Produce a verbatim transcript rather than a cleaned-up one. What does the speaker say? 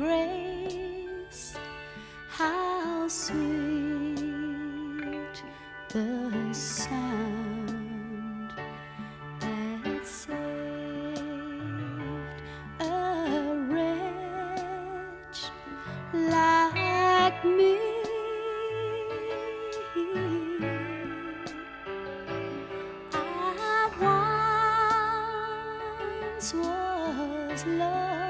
grace, how sweet the sound that saved a wretch like me. I once was lost,